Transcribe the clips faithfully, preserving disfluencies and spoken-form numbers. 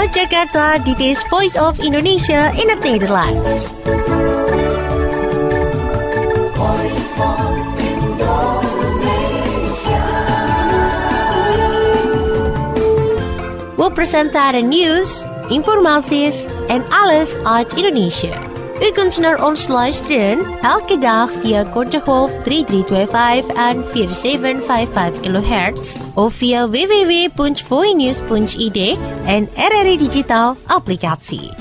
Vanuit Jakarta, dit is Voice of Indonesia in het Nederlands. We presenteren nieuws, informaties en alles uit Indonesië. U kunt naar ons luisteren elke dag via korte golf drie drie twee vijf en vier zeven vijf vijf kilohertz of via w w w punt voinews punt i d en R R I Digital applicatie.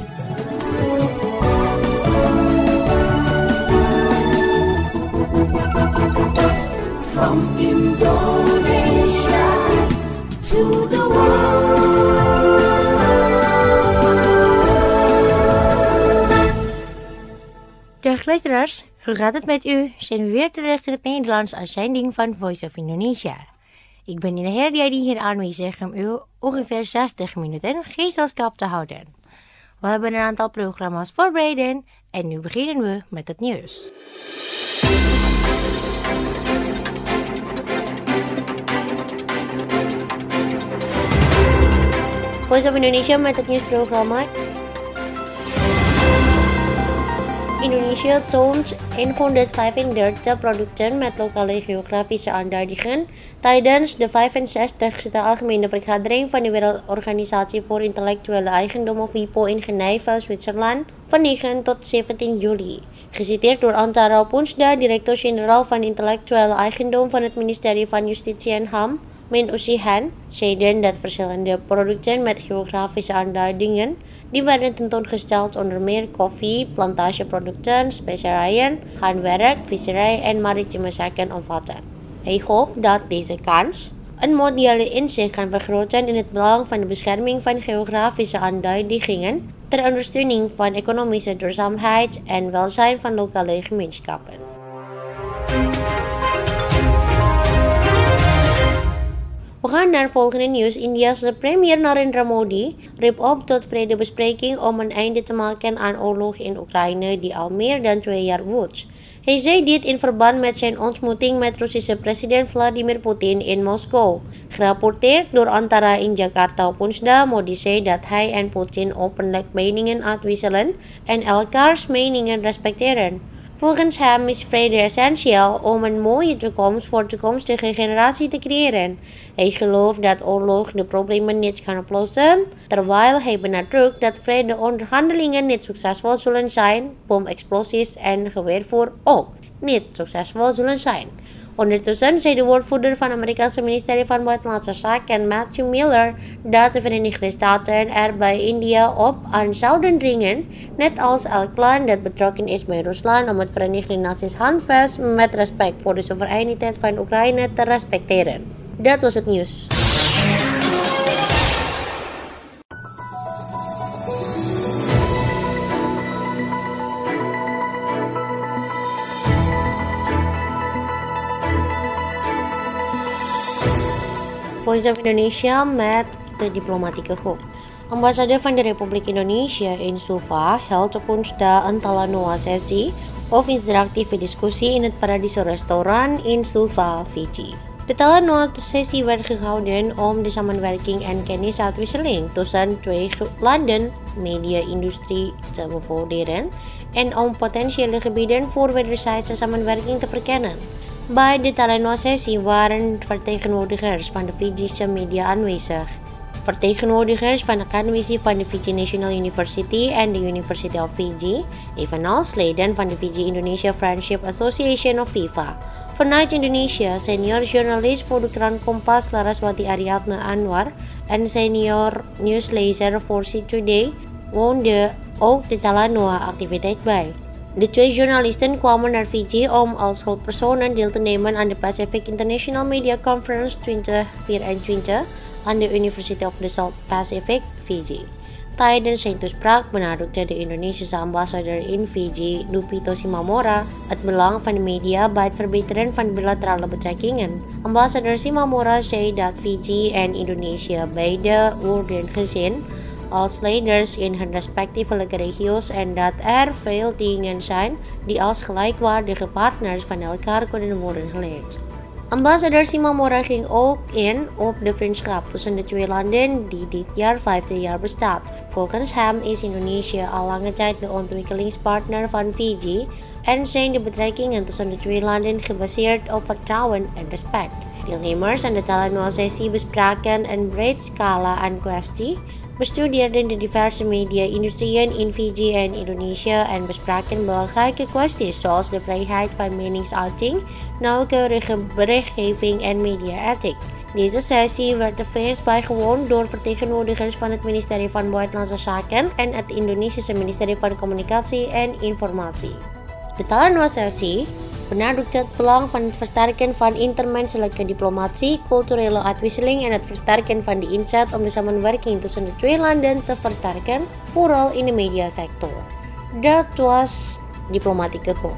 From Indonesia to the world. Dag luisteraars, hoe gaat het met u? Zijn we weer terug in het Nederlands uitzending van Voice of Indonesia. Ik ben in de hele die hier aanwezig om u ongeveer zestig minuten gezelschap te houden. We hebben een aantal programma's voorbereid en nu beginnen we met het nieuws. Voice of Indonesia met het nieuwsprogramma. Indonesia toont honderdvijfendertig producten met lokale geografische aanduidingen tijdens de vijfenzestigste Algemene Vergadering van de Wereldorganisatie voor Intellectuele Eigendom of W I P O in Genève, Zwitserland van negen tot zeventien juli. Geciteerd door Antara Poensda, directeur-generaal van Intellectuele Eigendom van het ministerie van Justitie en H A M, Min Usihan, zeiden dat verschillende producten met geografische aanduidingen die werden tentoongesteld onder meer koffie, plantageproducten, specerijen, handwerk, visserij en maritieme zaken omvatten. Hij hoopt dat deze kans een mondiale inzicht kan vergroten in het belang van de bescherming van geografische aanduidingen ter ondersteuning van economische duurzaamheid en welzijn van lokale gemeenschappen. We gaan naar volgende nieuws. India's premier Narendra Modi riep op tot vredebespreking om een einde te maken aan oorlog in Oekraïne die al meer dan twee jaar woedt. Hij zei dit in verband met zijn ontmoeting met Russische president Vladimir Poetin in Moskou. Gerapporteerd door Antara in Jakarta woensdag, Modi zei dat hij en Poetin openlijk meningen uitwisselen en elkaars meningen respecteren. Volgens hem is vrede essentieel om een mooie toekomst voor de toekomstige generatie te creëren. Hij gelooft dat oorlog de problemen niet kan oplossen, terwijl hij benadrukt dat vredeonderhandelingen niet succesvol zullen zijn, bomexplosies en geweervuur ook niet succesvol zullen zijn. Ondertussen zei de woordvoerder van het Amerikaanse ministerie van Buitenlandse Zaken Matthew Miller dat de Verenigde Staten er bij India op aan zouden dringen, net als elk land dat betrokken is bij Rusland, om het Verenigde Naties handvest met respect voor de soevereiniteit van Oekraïne te respecteren. Dat was het nieuws. Voice of Indonesia met de diplomatieke groep. Ambassadeur van de Republiek Indonesia in Suva hield op woensdag een Talanoa sessie of interactieve discussie in het Paradiso Restaurant in Suva, Fiji. De Talanoa sessie werd gehouden om de samenwerking en kennisuitwisseling tussen twee landen, media-industrie te bevorderen en om potentiële gebieden voor wederzijdse samenwerking te verkennen. Bij de Talanoa-sessie waren vertegenwoordigers van de Fijische media aanwezig, vertegenwoordigers van academici van de Fiji National University en de University of Fiji, evenals leden van de Fiji-Indonesia Friendship Association of FIFA. Vanuit Indonesia, senior journalist voor de krant Kompas Laraswati Ariadne Anwar en senior nieuwslezer voor C Today woonde ook de Talanoa-activiteit bij. De twee journalisten kwamen naar Fiji om als hulppersonen deel te nemen aan de Pacific International Media Conference twintig vierentwintig aan de University of the South Pacific, Fiji. Tijdens zijn toespraak benadrukte de Indonesische ambassadeur in Fiji, Lupito Simamora, het belang van de media bij het verbeteren van bilaterale betrekkingen. Ambassadeur Simamora zei dat Fiji en Indonesië beide worden gezien als leiders in hun respectievelijke regio's en dat er veel dingen zijn die als gelijkwaardige partners van elkaar kunnen worden geleerd. Ambassadeur Simamora ging ook in op de vriendschap tussen de twee landen die dit jaar vijftig jaar bestaat. Volgens hem is Indonesië al lange tijd de ontwikkelingspartner van Fiji en zijn de betrekkingen tussen de twee landen gebaseerd op vertrouwen en respect. Deelnemers aan de Talanoa-sessie bespraken een breed scala aan kwesties, bestudeerden de diverse media-industrieën in Fiji en Indonesië en bespraken belangrijke kwesties zoals de vrijheid van meningsuiting, nauwkeurige berichtgeving en media-ethiek. Deze sessie werd tevens bijgewoond door vertegenwoordigers van het ministerie van Buitenlandse Zaken en het Indonesische ministerie van Communicatie en Informatie. De Talanoa-sessie benadrukte het belang van het versterken van intermenselijke diplomatie, culturele uitwisseling en het versterken van de inzet om de samenwerking tussen de twee landen te versterken, vooral in de mediasector. Dat was Diplomatieke Hoek.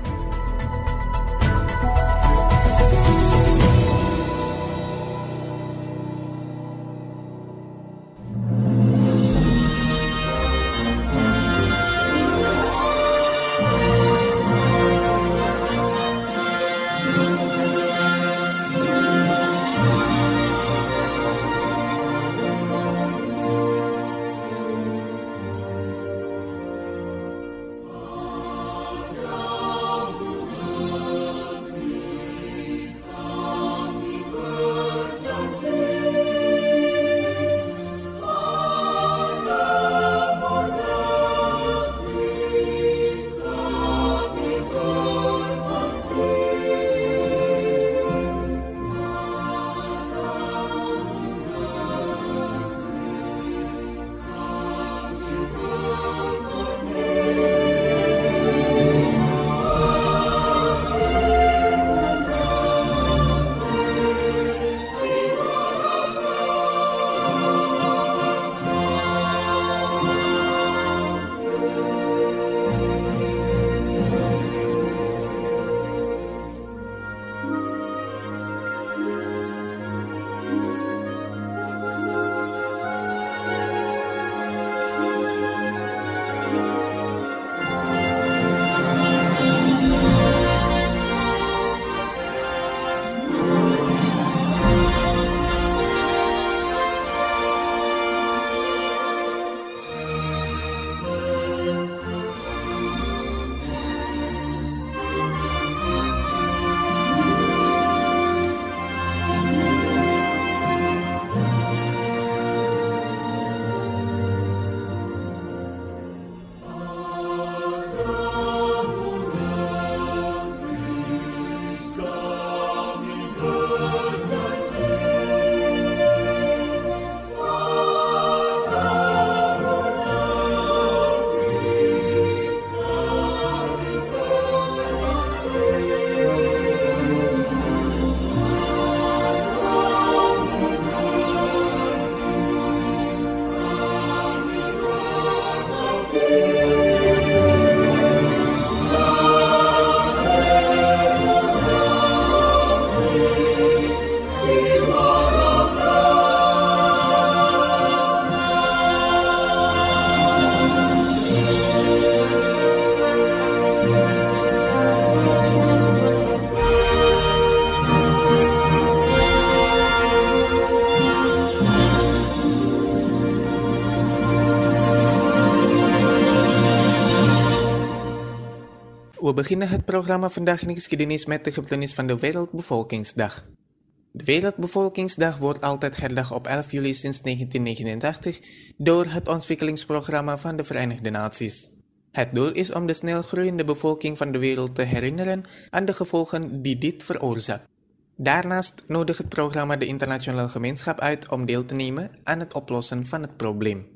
We beginnen het programma vandaag in geschiedenis met de gebeurtenis van de Wereldbevolkingsdag. De Wereldbevolkingsdag wordt altijd herdacht op elf juli sinds negentien negenentachtig door het ontwikkelingsprogramma van de Verenigde Naties. Het doel is om de snel groeiende bevolking van de wereld te herinneren aan de gevolgen die dit veroorzaakt. Daarnaast nodigt het programma de internationale gemeenschap uit om deel te nemen aan het oplossen van het probleem.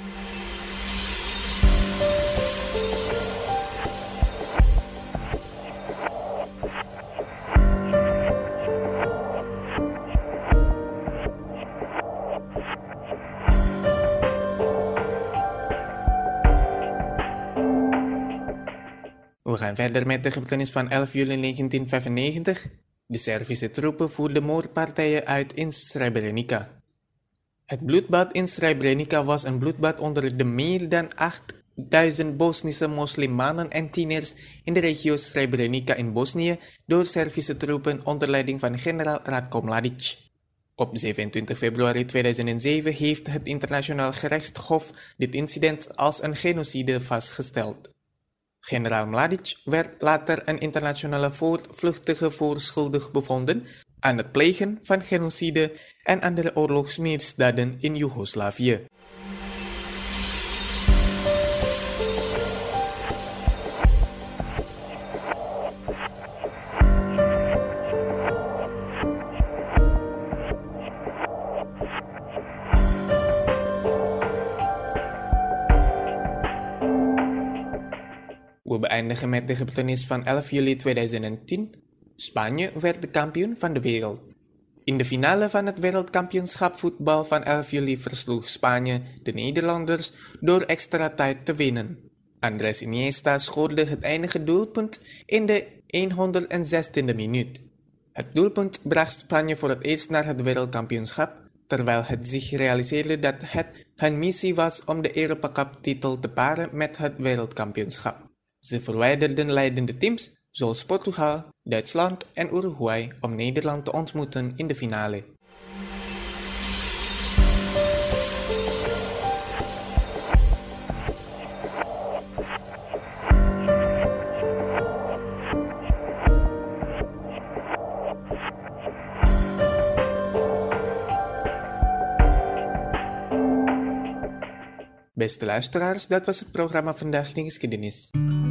We gaan verder met de gebeurtenis van elf juli negentien vijfennegentig. De Servische troepen voerden moordpartijen uit in Srebrenica. Het bloedbad in Srebrenica was een bloedbad onder de meer dan acht duizend Bosnische moslimmannen en tieners in de regio Srebrenica in Bosnië door Servische troepen onder leiding van generaal Ratko Mladic. Op zevenentwintig februari tweeduizend zeven heeft het Internationaal Gerechtshof dit incident als een genocide vastgesteld. Generaal Mladic werd later een internationale voortvluchtige voor schuldig bevonden aan het plegen van genocide en andere oorlogsmisdaden in Joegoslavië. We beëindigen met de gebeurtenis van elf juli tweeduizend tien. Spanje werd de kampioen van de wereld. In de finale van het wereldkampioenschap voetbal van elf juli versloeg Spanje de Nederlanders door extra tijd te winnen. Andrés Iniesta scoorde het enige doelpunt in de honderdzestiende minuut. Het doelpunt bracht Spanje voor het eerst naar het wereldkampioenschap, terwijl het zich realiseerde dat het hun missie was om de Europa Cup titel te paren met het wereldkampioenschap. Ze verwijderden leidende teams zoals Portugal, Duitsland en Uruguay om Nederland te ontmoeten in de finale. Beste luisteraars, dat was het programma Vandaag in de Geschiedenis.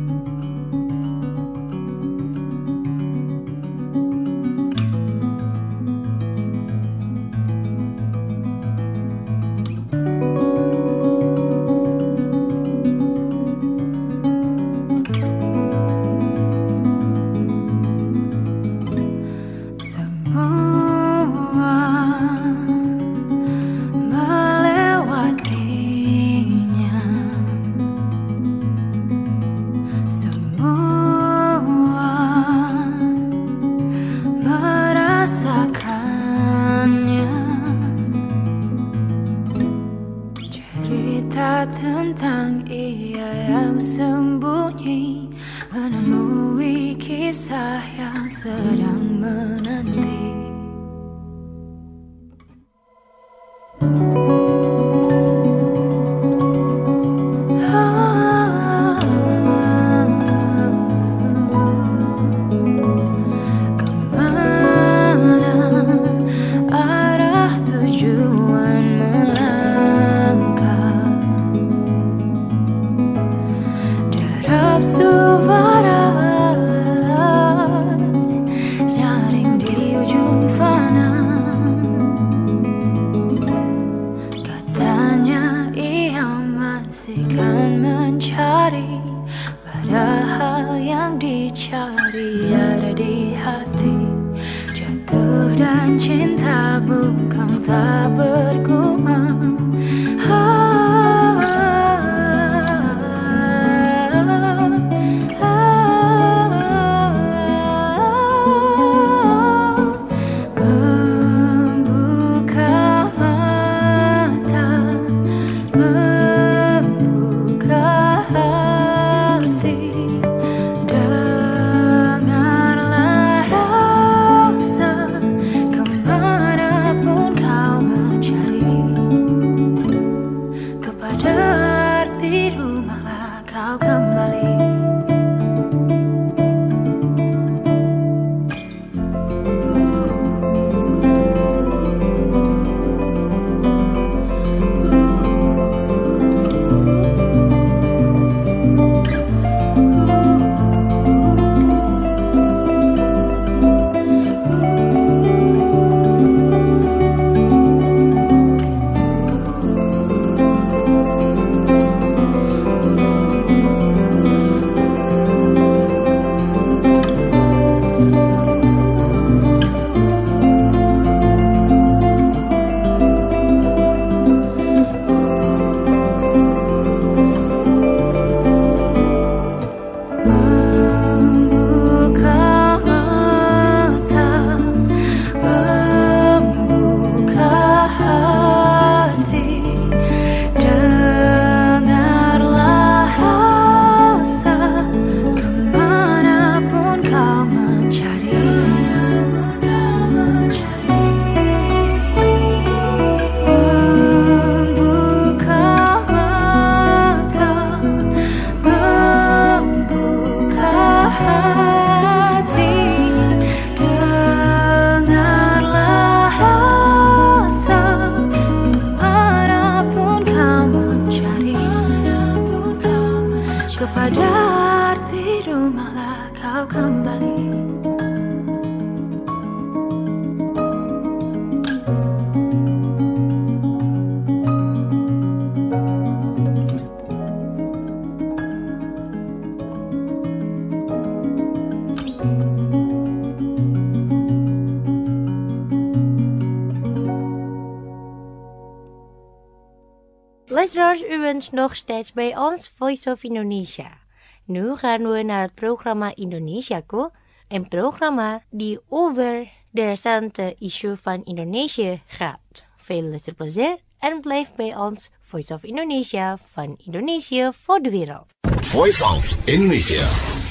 Tentang ia yang sembunyi, menemui kisah yang sedang menanti. Padahal yang dicari ada di hati. Jatuh dan cinta bukan tak bergumam. Ah, ah, ah, membuka mata, membuka hati. Dengarlah rasa kemanapun kau mencari. hati, dengarlah rasa, dimanapun kau mencari, kepada arti rumahlah kau kembali. Luisteraars, u bent nog steeds bij ons Voice of Indonesia. Nu gaan we naar het programma Indonesiaku, een programma die over de recente issue van Indonesië gaat. Veel luisterplezier en blijf bij ons Voice of Indonesia van Indonesië voor de wereld. Voice of Indonesia.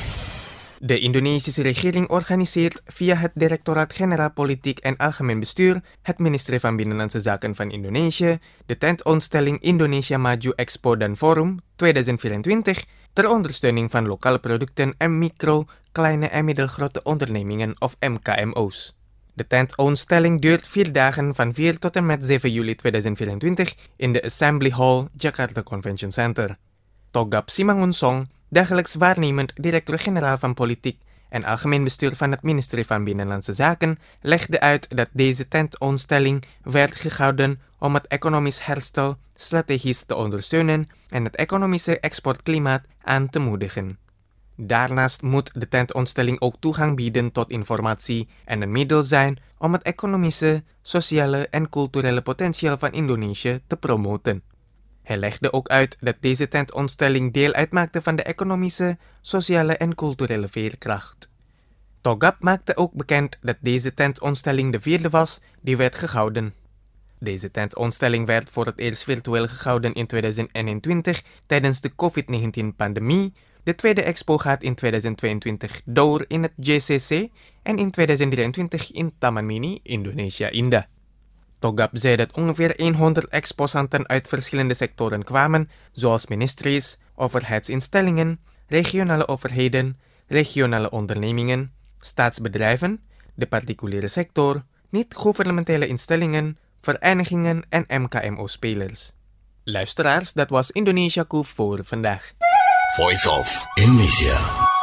De Indonesische regering organiseert via het Directoraat-Generaal Politiek en Algemeen Bestuur, het ministerie van Binnenlandse Zaken van Indonesië, de tentoonstelling Indonesia Maju Expo dan Forum tweeduizend vierentwintig ter ondersteuning van lokale producten en micro, kleine en middelgrote ondernemingen of M K M O's. De tentoonstelling duurt vier dagen van vier tot en met zeven juli tweeduizend vierentwintig in de Assembly Hall, Jakarta Convention Center. Togap Simangunsong, dagelijks waarnemend directeur-generaal van Politiek en Algemeen Bestuur van het ministerie van Binnenlandse Zaken, legde uit dat deze tentoonstelling werd gehouden om het economisch herstel strategisch te ondersteunen en het economische exportklimaat aan te moedigen. Daarnaast moet de tentoonstelling ook toegang bieden tot informatie en een middel zijn om het economische, sociale en culturele potentieel van Indonesië te promoten. Hij legde ook uit dat deze tentoonstelling deel uitmaakte van de economische, sociale en culturele veerkracht. Togap maakte ook bekend dat deze tentoonstelling de vierde was die werd gehouden. Deze tentoonstelling werd voor het eerst virtueel gehouden in tweeduizend eenentwintig tijdens de covid negentien-pandemie. De tweede expo gaat in tweeduizend tweeëntwintig door in het J C C en in tweeduizend drieëntwintig in Taman Mini Indonesia Indah. Togap zei dat ongeveer honderd exposanten uit verschillende sectoren kwamen, zoals ministeries, overheidsinstellingen, regionale overheden, regionale ondernemingen, staatsbedrijven, de particuliere sector, niet-gouvernementele instellingen, verenigingen en M K M O-spelers. Luisteraars, dat was Indonesiaku voor vandaag. Voice of Indonesia.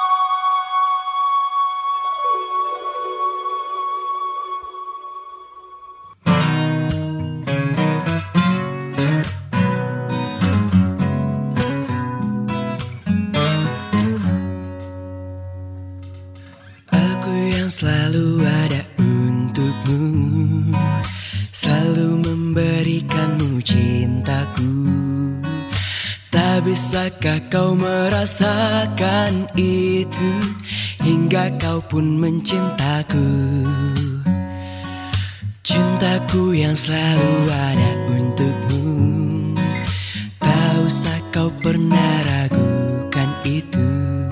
Selalu ada untukmu, selalu memberikanmu cintaku. Tak bisakah kau merasakan itu, hingga kau pun mencintaku. Cintaku yang selalu ada untukmu, tak usah kau pernah ragukan itu.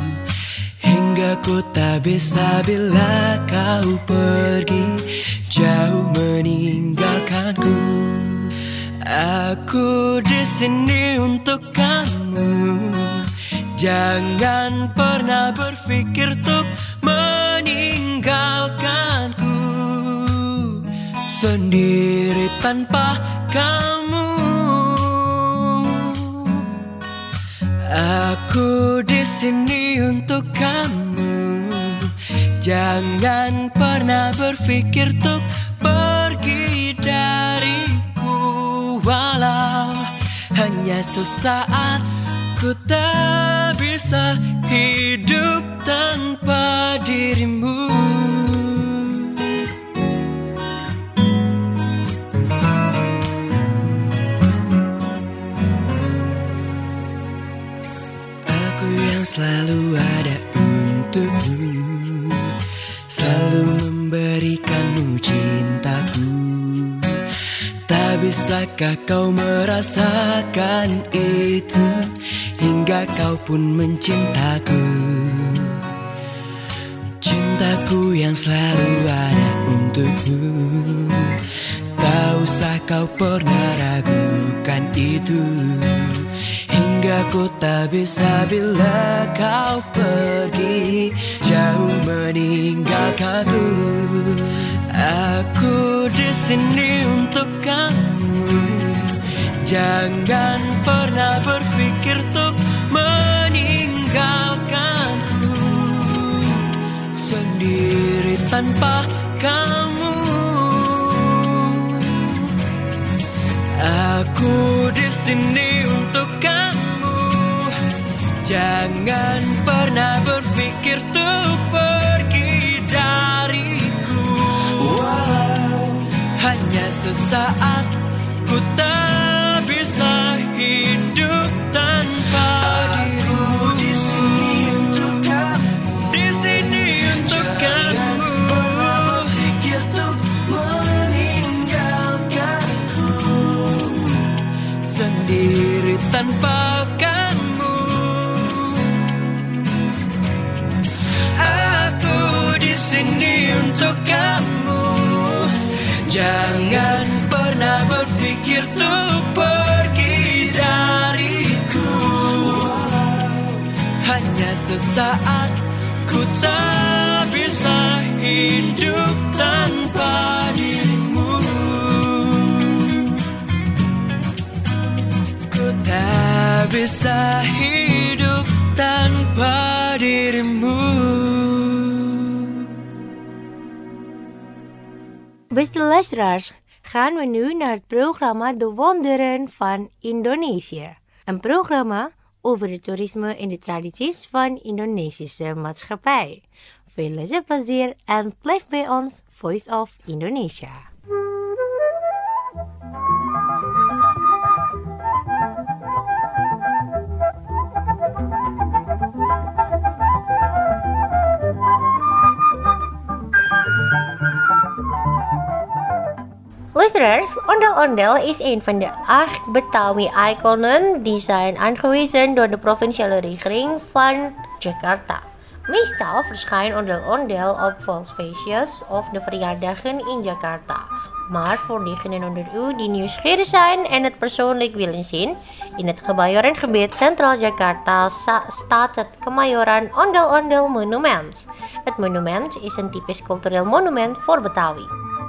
Aku tak bisa bila kau pergi jauh meninggalkanku. Aku di sini untuk kamu, jangan pernah berpikir untuk meninggalkanku. Sendiri tanpa kamu, aku di sini untuk kamu. Jangan pernah berpikir untuk pergi dariku, walau hanya sesaat. Ku tak bisa hidup tanpa dirimu. Aku yang selalu ada untukmu, selalu memberikanmu cintaku. Tak bisakah kau merasakan itu, hingga kau pun mencintaku. Cintaku yang selalu ada untukmu, tak usah kau pernah ragukan itu. Hingga hingga ku tak bisa bila kau pergi jauh meninggalkanku. Aku di sini untuk kamu, jangan pernah berpikir untuk meninggalkanku. Sendiri tanpa kamu, aku di sini untuk kamu, jangan pernah berpikir untuk pergi dariku. Walau hanya sesaat, ku tak bisa hidup tanpa dirimu. Di sini untuk kamu, di sini untuk kamu. Jangan pernah berpikir untuk meninggalkanku. Sendiri tanpa kamu, aku di sini untuk kamu. Jangan pernah berpikir untuk pergi dariku. Hanya sesaat, ku tak bisa hidup tanpa dirimu. Ku tak bisa hidup tanpa dirimu. Beste luisteraars, gaan we nu naar het programma De Wonderen van Indonesië. Een programma over het toerisme en de tradities van Indonesische maatschappij. Veel luisterplezier en blijf bij ons Voice of Indonesia. Luisteraars, ondel-ondel is een van de acht Betawi-iconen die zijn aangewezen door de provinciale regering van Jakarta. Meestal verschijnt ondel-ondel op volksfeestjes of de verjaardagen in Jakarta. Maar voor diegenen onder u die nieuwsgierig zijn en het persoonlijk willen zien, in het Kebayoran-gebied Centraal Jakarta staat het Kemayoran Ondel-Ondel Monument. Het monument is een typisch cultureel monument voor Betawi.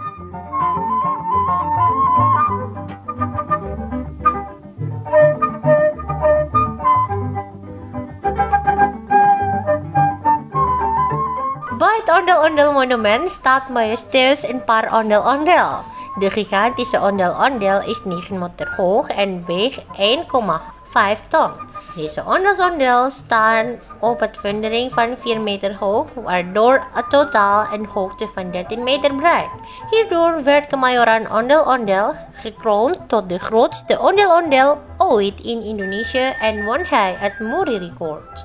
Bij het Ondel-Ondel Monument staat majestueus een paar ondel-ondel. De gigantische ondel-ondel is negen meter hoog en weegt één komma vijf ton. Deze ondel-ondel staan op het fundering van vier meter hoog, waardoor het totaal een hoogte van dertien meter bereikt. Hierdoor werd Kemayoran Ondel-Ondel gekroond tot de grootste ondel-ondel ooit in Indonesië en won hij het Muri-record.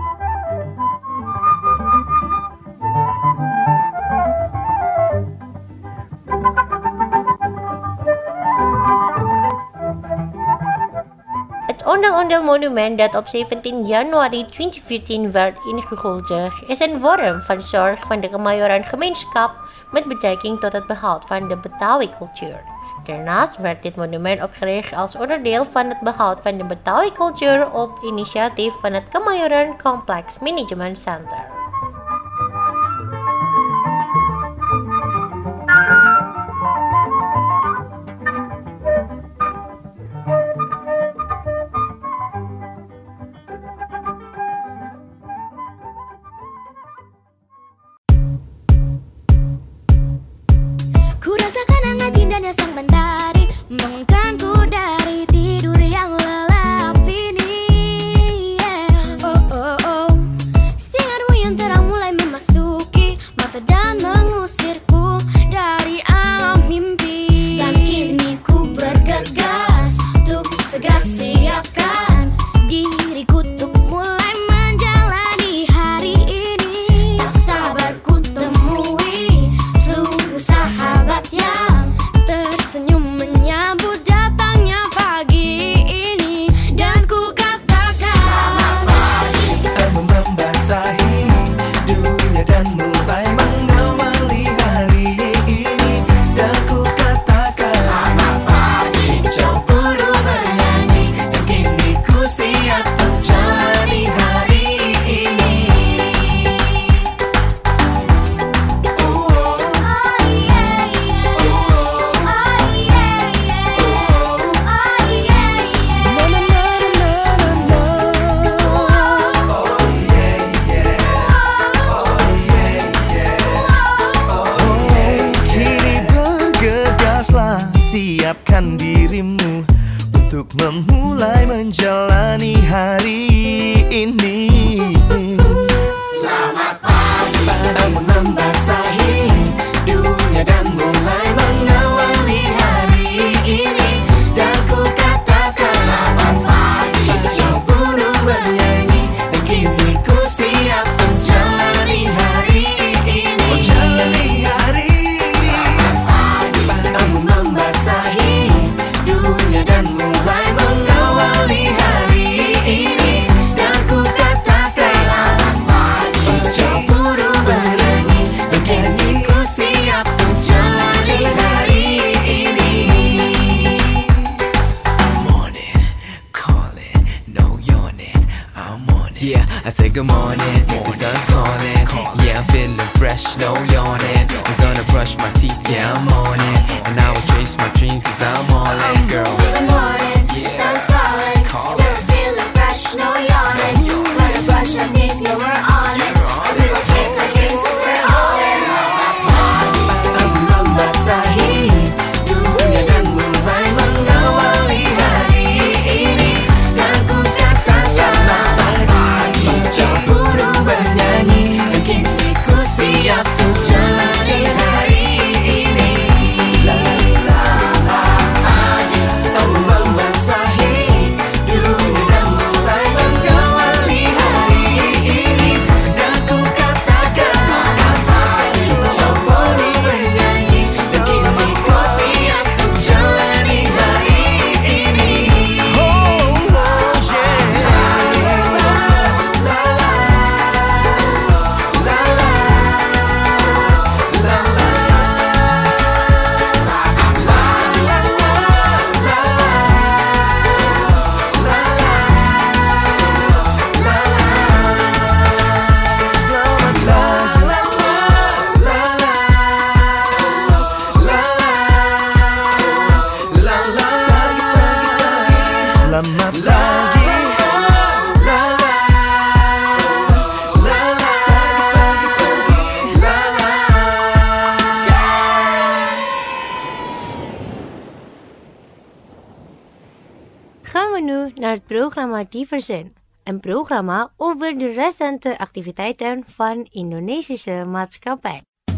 Het Ondel-Ondel Monument dat op zeventien januari tweeduizend veertien werd ingehuldigd is een vorm van zorg van de Kemayoran gemeenschap met betrekking tot het behoud van de Betawi-cultuur. Daarnaast werd dit monument opgericht als onderdeel van het behoud van de Betawi-cultuur op initiatief van het Kemayoran Complex Management Center. Sang mentari membangunkanku dari tidur yang lelap ini. Yeah. Oh oh oh, sinarmu yang terang mulai memasuki mata dan mengusirku dari alam mimpi. Dan kini ku bergegas untuk segera siapkan diriku untuk mulai menjalani hari ini. Tak sabar ku temui seluruh sahabat yang Señor. siapkan dirimu untuk memulai menjalani hari ini. Selamat pagi, bangun membasahi dunia dan mulai mengawali hari ini. Dan ku katakan selamat pagi, jauh burung bernyanyi, dan kini ku siap menjalani hari ini. Menjalani hari ini. Selamat pagi, bangun membasahi dunia dan mulai mengawali hari ini. Dan ku katakan selamat pagi, jauh burung bernyanyi, dan kini ku siap menjalani hari ini. Morning, calling, no yawning, I'm on it. Yeah, I say good morning, the sun's calling. Yeah, I'm feeling fresh, no yawning. I'm gonna brush my teeth, yeah, I'm on it. And I will chase my dreams, cause I'm all in, girl. Good morning, the sun's calling. You're feeling fresh, no yawning. Gonna brush your teeth, yeah, we're on it. And we will chase our dreams, cause we're all in. Aku membasahi dunia dan mulai mengawali hari ini. Dan ku katakan selamat pagi, jauh burung bernyanyi, dan kini ku siap untuk jalani hari ini. Aku membasahi dunia dan mulai mengawali hari ini. Dan ku katakan selamat pagi, jauh burung bernyanyi, dan kini ku siap untuk jalani hari ini. Oh, Selamat pagi, la la, la la, pagi-pagi, la la. Gaan we nu naar het programma Diversen, een programma over de recente activiteiten van Indonesische maatschappij.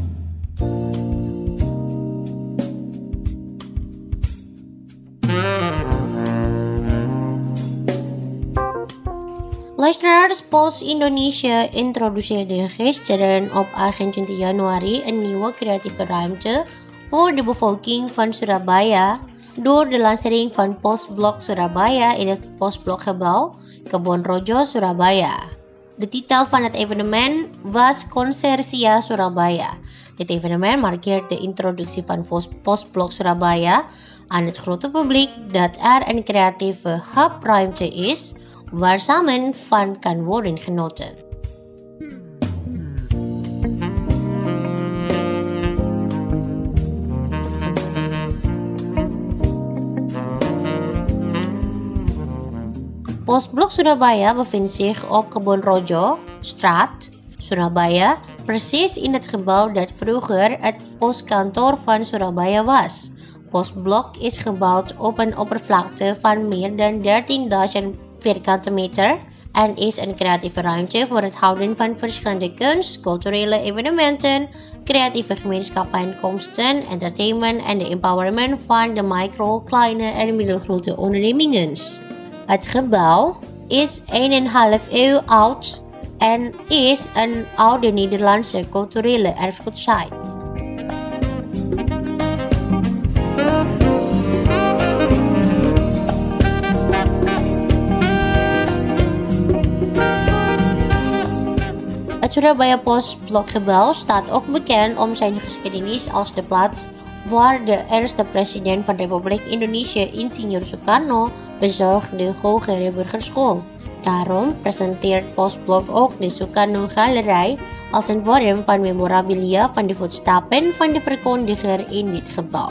Luisteraars, Pos Indonesia introduceerde gisteren op achtentwintig januari een nieuwe creatieve ruimte voor de bevolking van Surabaya door de lancering van Postblok Surabaya in het Postblokgebouw Kebon Rojo, Surabaya. De titel van het evenement was Konsersia Surabaya. Dit evenement markeert de introductie van Postblok Surabaya aan het grote publiek dat er een creatieve hubruimte is waar samen van kan worden genoten. Postblok Surabaya bevindt zich op Kebon Rojo, straat Surabaya, precies in het gebouw dat vroeger het postkantoor van Surabaya was. Postblok is gebouwd op een oppervlakte van meer dan dertienduizend vierkante meter en is een creatieve ruimte voor het houden van verschillende kunst, culturele evenementen, creatieve gemeenschappijeenkomsten, entertainment en de empowerment van de micro, kleine en middelgrote ondernemingen. Het gebouw is een en een half eeuw oud en is een oude Nederlandse culturele erfgoedsite. Het Surabaya Postblokgebouw staat ook bekend om zijn geschiedenis als de plaats waar de eerste president van de Republiek Indonesië, Insinyur Soekarno, bezocht de Hogere Burgerschool. Daarom presenteert Postblok ook de Soekarno-galerij als een vorm van memorabilia van de voetstappen van de verkondiger in dit gebouw.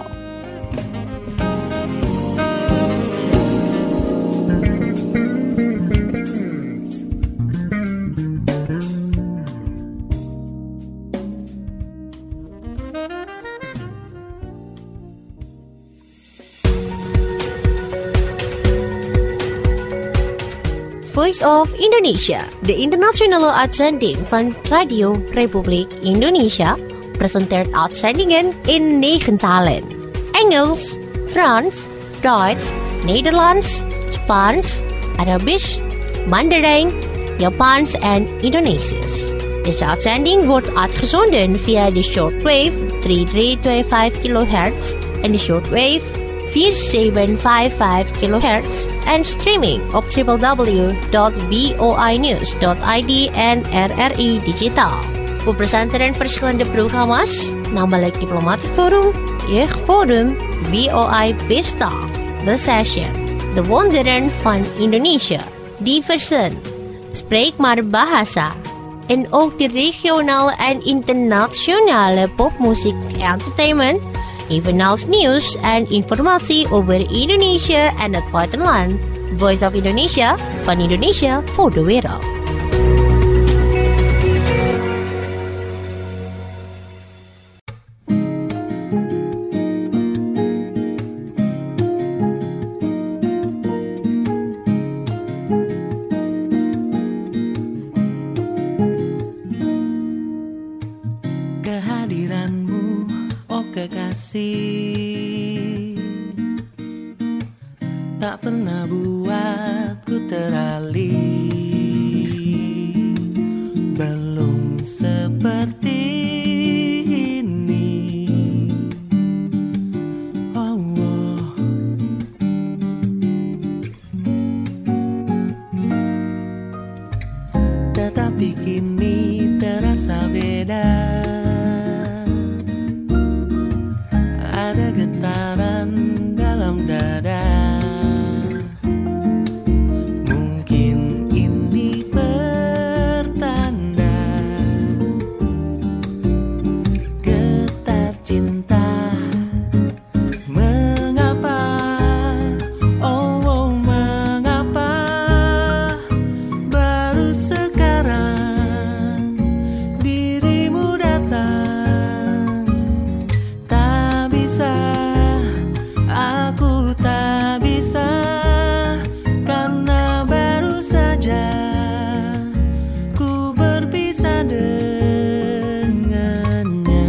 Voice of Indonesia, de internationale uitzending van Radio Republiek Indonesia, presenteert uitzendingen in negen talen. Engels, Frans, Duits, Nederlands, Spaans, Arabisch, Mandarijn, Japans en Indonesisch. Deze uitzending wordt uitgezonden via de shortwave drie drie twee vijf kilohertz en de shortwave vier zeven vijf vijf kilohertz en streaming op w w w dot voinews dot i d en R R I Digitaal. We presenteren verschillende programma's, namelijk Diplomatic Forum, Jeugdforum, V O I Pesta, The Session, De Wonderen van Indonesië, Diversen, Spreek maar Bahasa, en ook de regionale en internationale popmuziek entertainment, evenals nieuws en informatie over Indonesië en het buitenland. Voice of Indonesia, van Indonesia voor de wereld. Kehadiranmu, oh kekasih, tak pernah buatku teralih. Belum seperti ini. Oh, oh. Tetapi kini terasa beda. Ada getaran dalam dada. Mungkin ini pertanda getar cinta. Mengapa, oh, oh mengapa baru sekarang dirimu datang. Tak bisa, aku tak bisa, karena baru saja ku berpisah dengannya.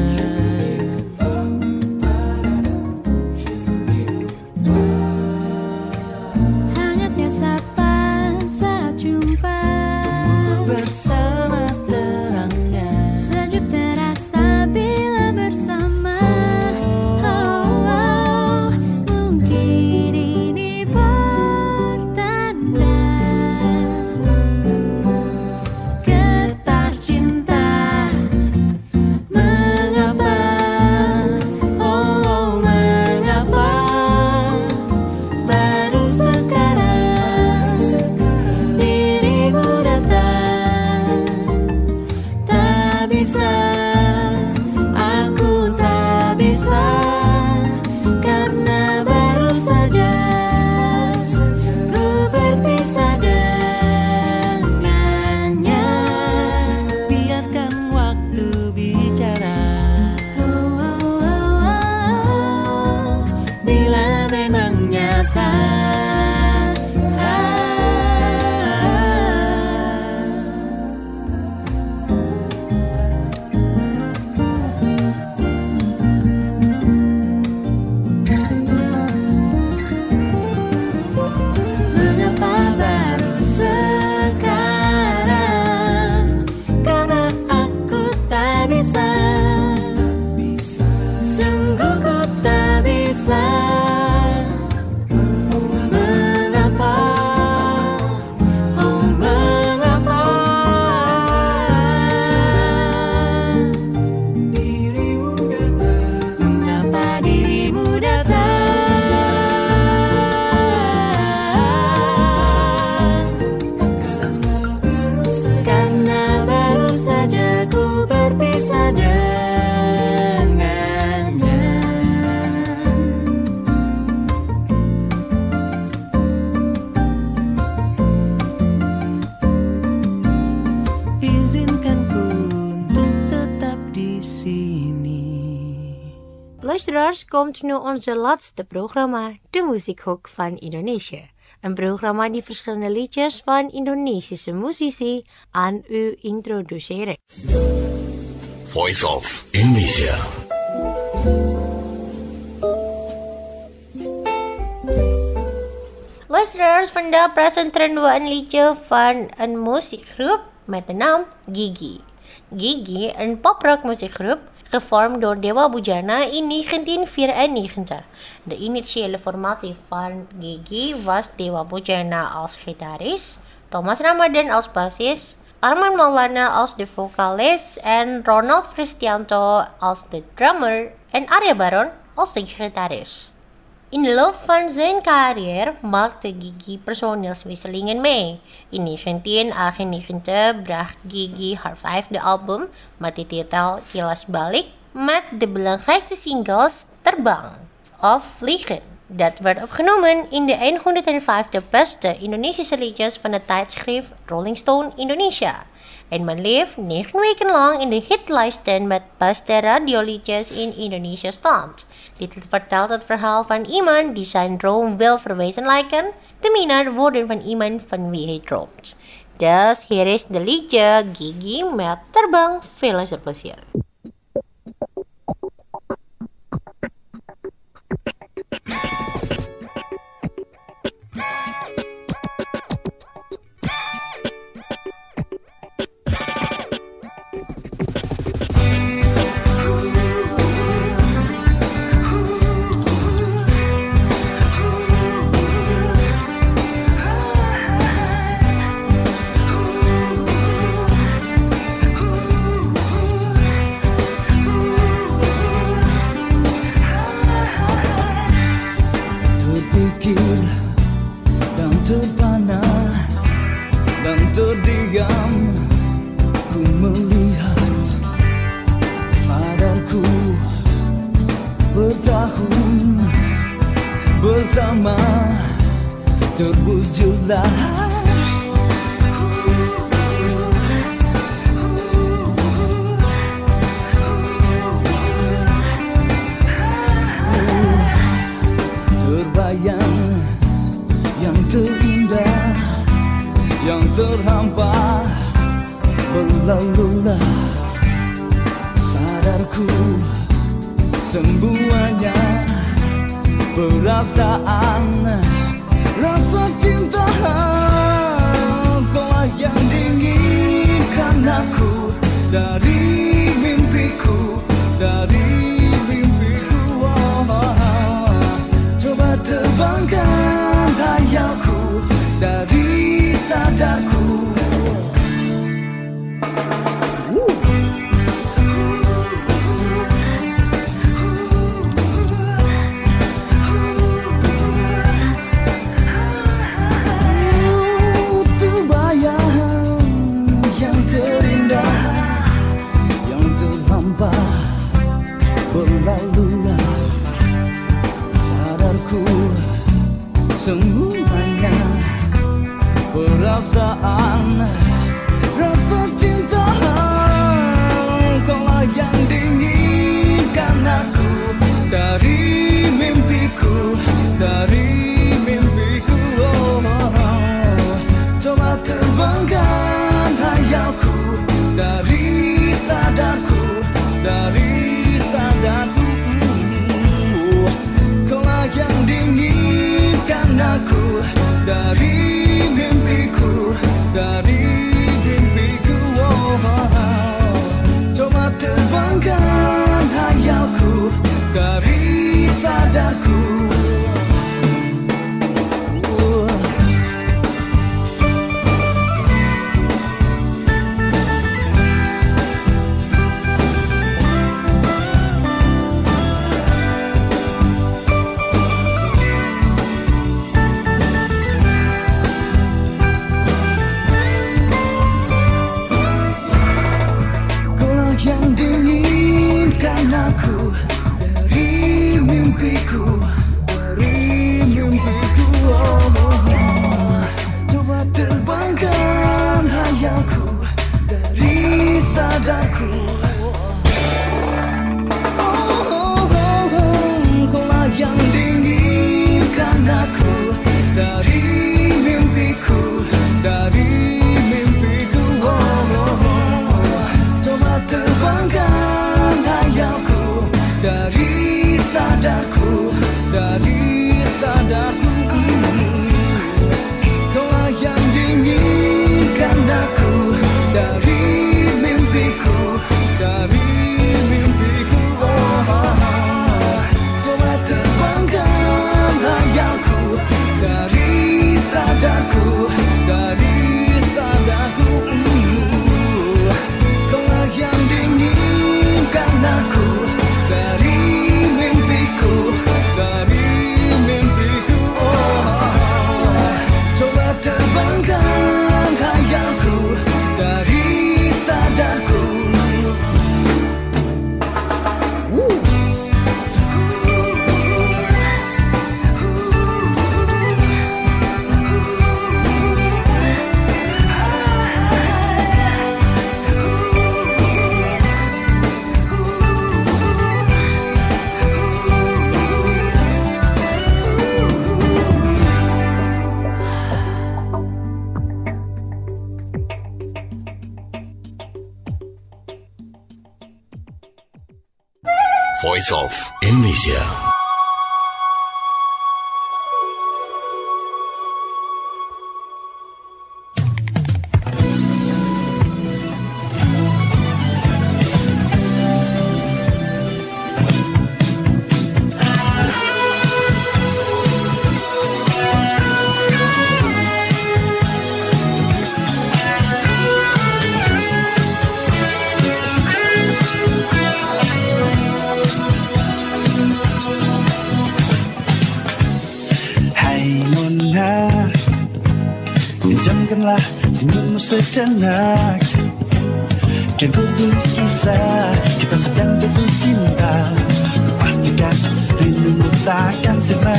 Hangatnya sapa saat jumpa, Bersama terangnya, sejuk terasa bila bersama. Oh, oh, mungkin ini pertanda getar cinta. Mengapa, oh mengapa baru sekarang dirimu datang. Tak bisa, aku tak bisa, karena baru saja ku berpisah dengannya. Biarkan waktu bicara. Oh, oh, oh, oh. Bila memang nyata. Mengapa baru sekarang? Karena aku tak bisa. Sungguh ku tak bisa. Mengapa, oh mengapa dirimu datang? Mengapa dirimu datang? Karena baru saja ku berpisah dengannya. Izinkanku untuk tetap di sini. Luisteraars, komt nu onze laatste programma, de muziekhoek van Indonesië. Een programma die verschillende liedjes van Indonesische musisi aan u introduceren. Voice of Indonesia. Luisteraars, vandaag presenteren we een liedje van een muziekgroep met de naam Gigi. Gigi, een poprock muziekgroep, gevormd door Dewa Bujana in negentien vierennegentig. De initiële formatie van Gigi was Dewa Bujana als gitaris, Thomas Ramadan als bassist, Arman Maulana als de vocalist en Ronald Kristianto als de drummer en Arya Baron als de gitarist. In de loop van zijn carrière maakte Gigi personeelswisselingen mee. In negentien achtennegentig bracht Gigi haar vijfde album met de titel Kilas Balik met de belangrijkste singles Terbang of Vliegen. Dat werd opgenomen in de honderdvijftig beste Indonesische liedjes van het tijdschrift Rolling Stone Indonesia. En men leeft negen weken lang in de hitlijsten met beste radioliedjes in Indonesia stand. Dit vertelt het verhaal van iemand die zijn droom wil verwezenlijken, te minder woorden van iemand van wie hij droomt. Dus hier is de liedje Gigi met Terbang. Veel luisterplezier. Yang dinginkan aku dari Voice of Indonesia. Pinjamkanlah senyummu sejenak, kan ku tulis kisah kita sedang jatuh cinta. Ku pastikan rindumu takkan sirna.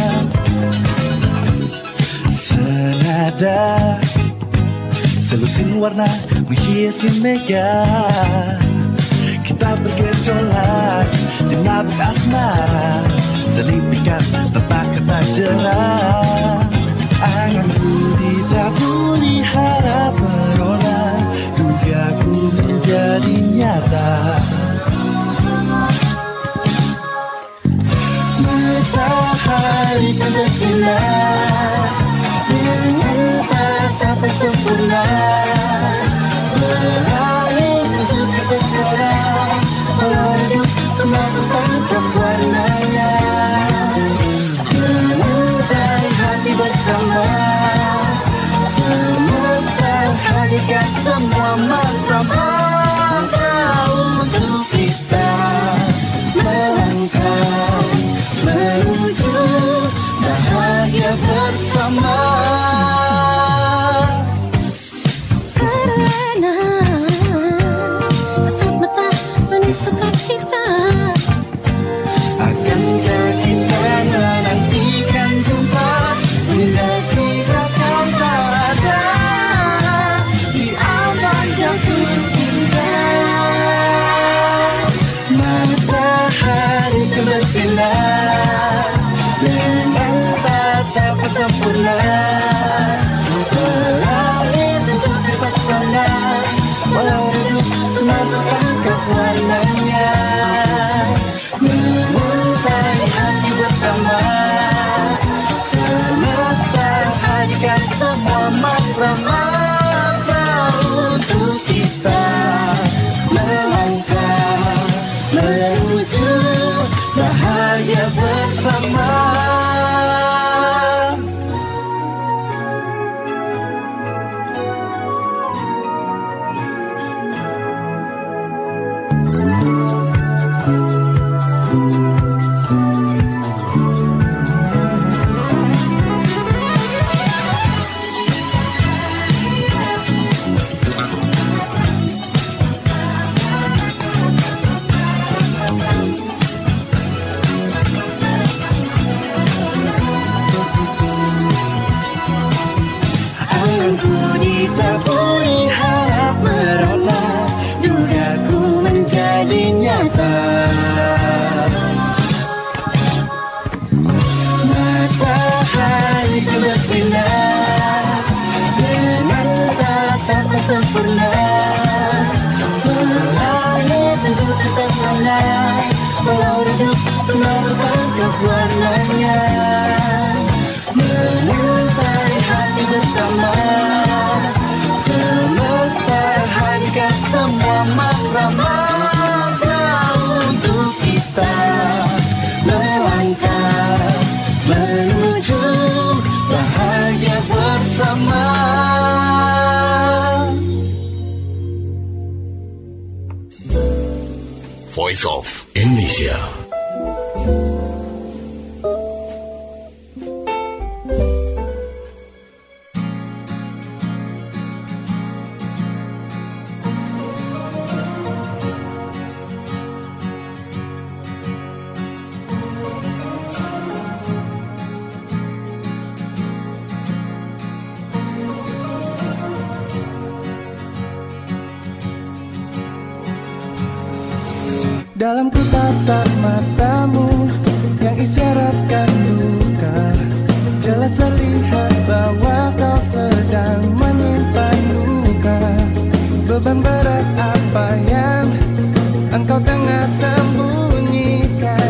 Senada selusin warna menghiasi mega, kita bergejolak di nabik asmara, saling pikat tanpa kata jerah. Anganku didahului harap merona, dugaku menjadi nyata. Matahari kan bersinar dengan tatapan sempurna, berlari menuju pesona, walau hidup mampu tangkap warnanya. Bersama semesta hadirkan semua mantra-mantra untuk kita melangkah menuju bahagia bersama. Karena tatap mata penuh sukacita, akankah kita menantikan jumpa? Bila jika kau tak ada di awan jatuh cinta, matahari kan bersinar dengan tatapan sempurna, berlari menuju pesona, walau hidup mampu tangkap warnanya, menguntai hati bersama. Semesta hadirkan semua mantra-mantra untuk kita melangkah menuju bahagia bersama. Ditaburi harap merona, dugaku menjadi nyata. Matahari kan bersinar dengan tatapan sempurna, berlari menuju ke sana, walau hidup mampu tangkap warnanya, menguntai hati bersama. Semesta hadirkan semua mantra-mantra untuk kita melangkah menuju bahagia bersama. Voice of Indonesia. Dalam ku tatap matamu yang isyaratkan duka, jelas terlihat bahwa kau sedang menyimpan luka. Beban berat apa yang engkau tengah sembunyikan,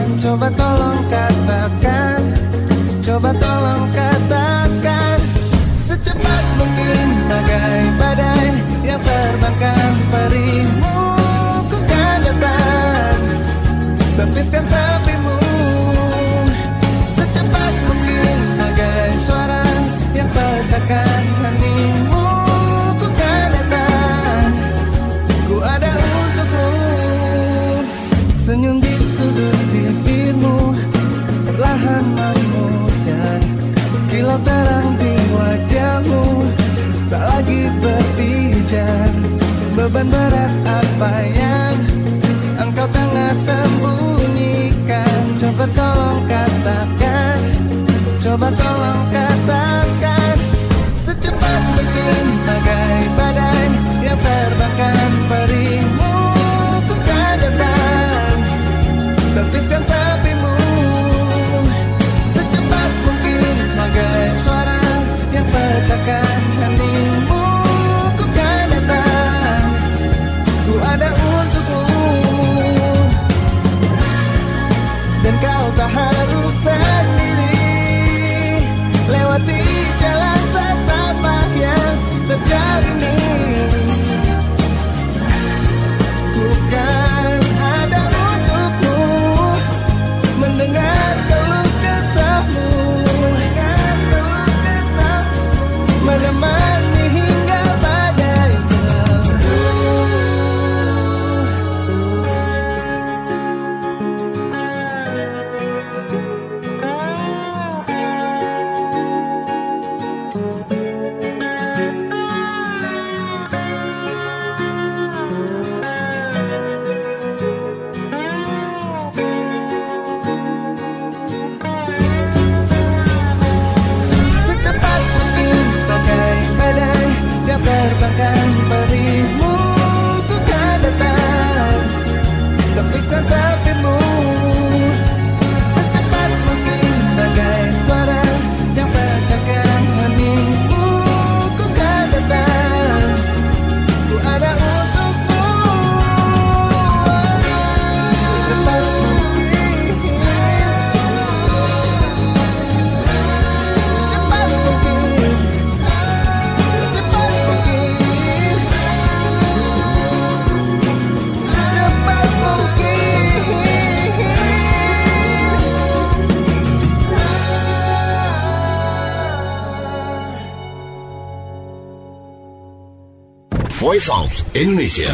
tepiskan sepimu. Secepat mungkin bagai suara yang pecahkan heningmu. Ku kan datang, ku ada untukmu. Senyum di sudut bibirmu perlahan memudar, kilau terang di wajahmu tak lagi berpijar. Beban berat apa yang engkau tengah sembunyikan? Coba tolong katakan, coba tolong katakan. Secepat mungkin bagai badai yang terbangkan perimu. Ku kan datang, tepiskan sepimu. Secepat mungkin bagai suara yang pecahkan heningmu. Ku kan datang, ku ada untukmu. Dan kau tak harus sendiri lewati jalan setapak yang terjalin ini. Ku kan ada untukmu, mendengar keluh kesahmu, menemani hingga badai berlalu. Secepat mungkin bagai badai yang terbangkan perimu. Ku kan datang, tepiskan sepimu. Secepat mungkin bagai suara yang pecahkan heningmu. Ku kan datang, ku ada untukmu. Secepat mungkin, secepat mungkin, secepat mungkin, secepat mungkin. Voice of Indonesia.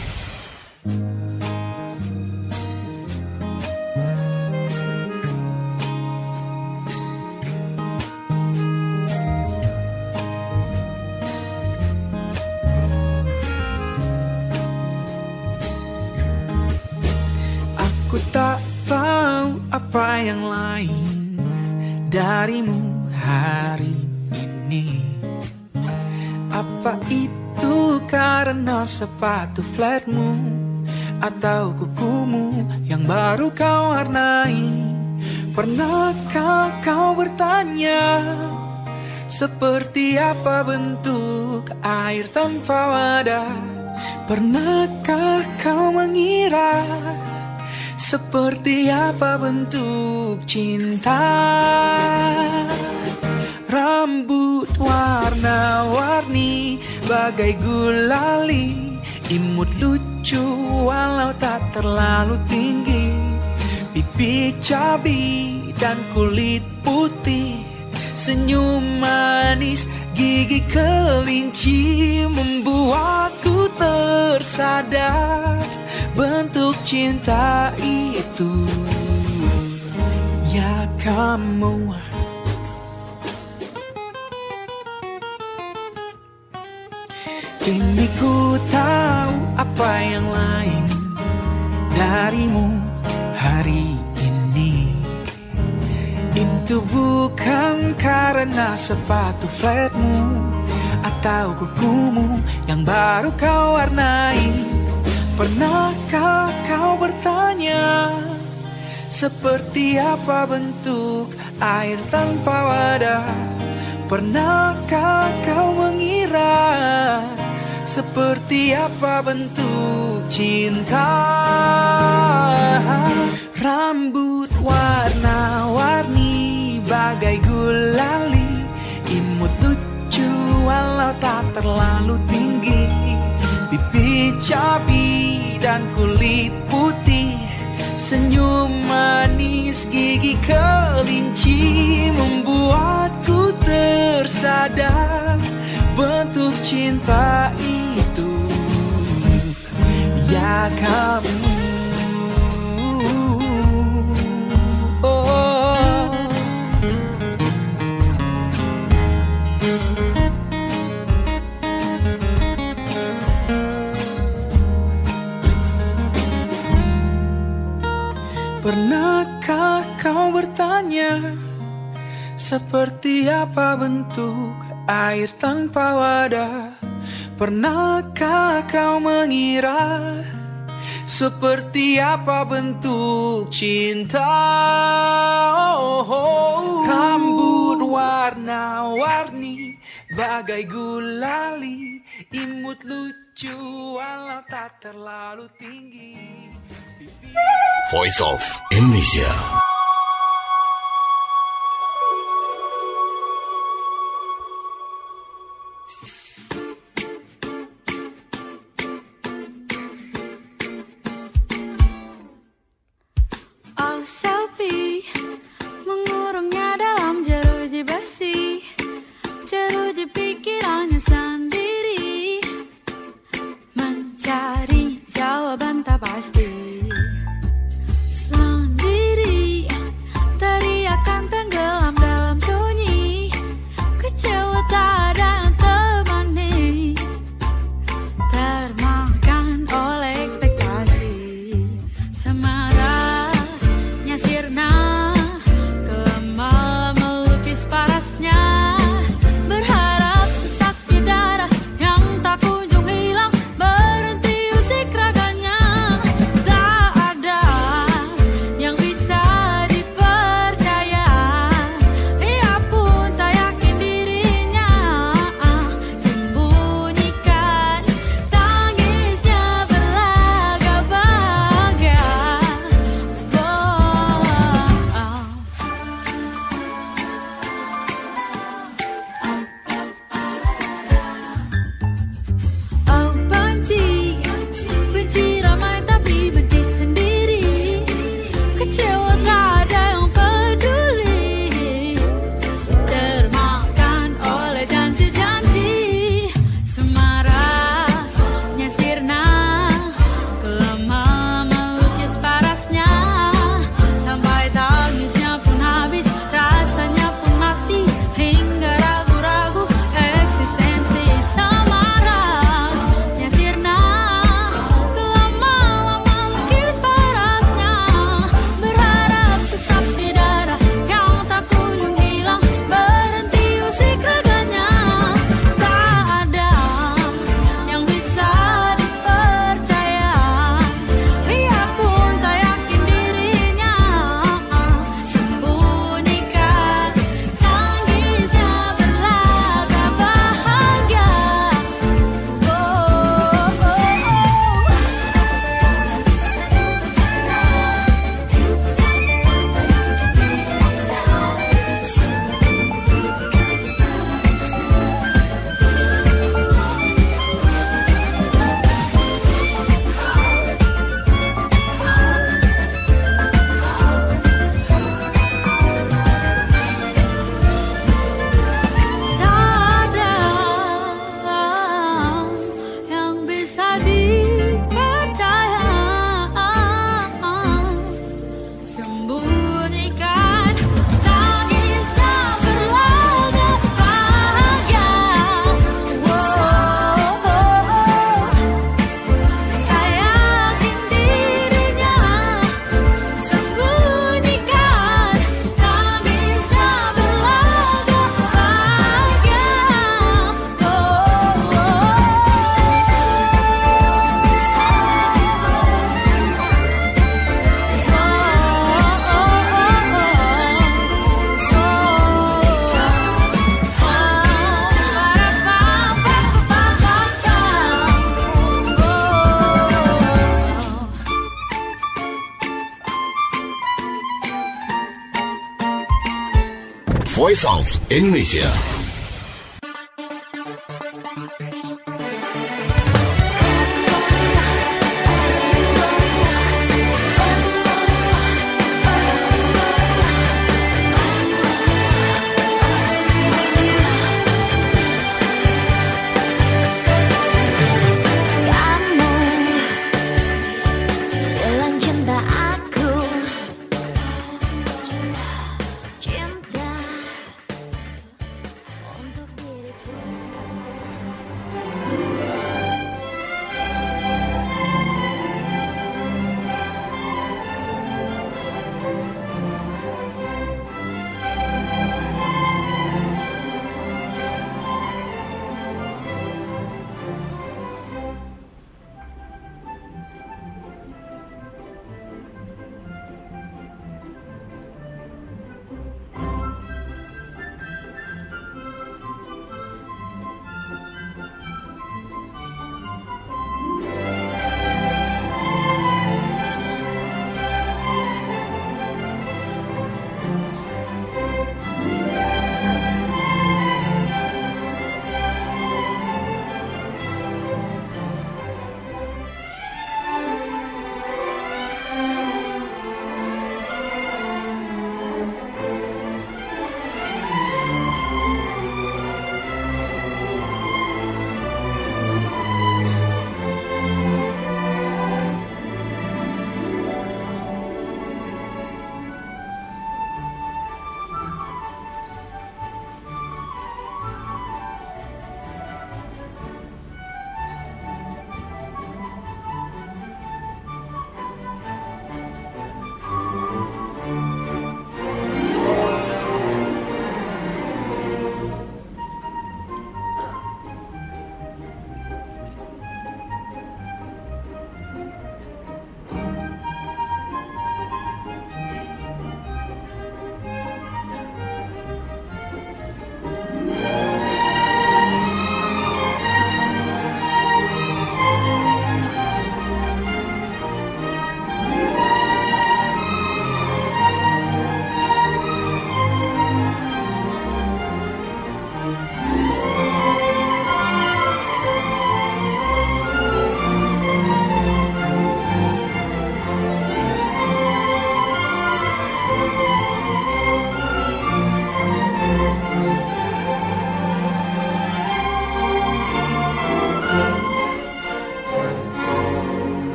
Aku tak tahu apa yang lain darimu hari ini. Apa itu karena sepatu flatmu atau kukumu yang baru kau warnai? Pernahkah kau bertanya seperti apa bentuk air tanpa wadah? Pernahkah kau mengira seperti apa bentuk cinta? Rambut warna-warni bagai gulali, imut lucu walau tak terlalu tinggi. Pipi cabi dan kulit putih, senyum manis gigi kelinci, membuatku tersadar bentuk cinta itu. Ya kamu, kini ku tahu apa yang lain darimu hari ini. Itu bukan karena sepatu flatmu atau kukumu yang baru kau warnai. Pernahkah kau bertanya seperti apa bentuk air tanpa wadah? Pernahkah kau mengira seperti apa bentuk cinta? Rambut warna-warni bagai gulali, imut lucu walau tak terlalu tinggi. Pipi cabi dan kulit putih, Senyum manis gigi kelinci membuatku tersadar bentuk cinta itu. Ya kamu, oh. Pernahkah kau bertanya seperti apa bentuk air tanpa wadah? Pernahkah kau mengira seperti apa bentuk cinta? Oh, oh. Rambut warna-warni bagai gulali, imut lucu walau tak terlalu tinggi. Voice of Indonesia. Oh Selfie, mengurungnya dalam jeruji besi, jeruji pikirannya sendiri, mencari jawaban tak pasti. Sendiri, teriakan tenggelam dalam sunyi, kecewa tak ada yang temani, termakan oleh ekspektasi. Semarahnya sirna, kelemah melukis parasnya, berharap sesak di darah yang tak kunjung hilang, berhenti usik raganya. Tak ada yang bisa dipercaya, ia pun tak yakin dirinya, sembunyikan tangisnya berlagak bahagia. Oh benci, benci ramai tapi benci sendiri, kecewa tak ada yang peduli, termakan oleh janji-janji. Semarahnya sirna, kelemah melukis parasnya, sampai tangisnya pun habis, rasanya pun mati, hingga ragu-ragu eksistensi. Semarahnya sirna, kelemah melukis parasnya, berharap sesat di darah yang tak kunjung hilang, berhenti usik raganya. Tak ada yang bisa dipercaya, ia pun tak yakin dirinya, sembunyikan tangisnya berlagak bahagia. Oh, oh, oh. Tak ada yang bisa dipercaya, sembunyikan tangisnya berlagak bahagia. Oh, oh, oh. Tak yakin dirinya, sembunyikan tangisnya berlagak bahagia. Oh, oh, oh. Voice of Indonesia.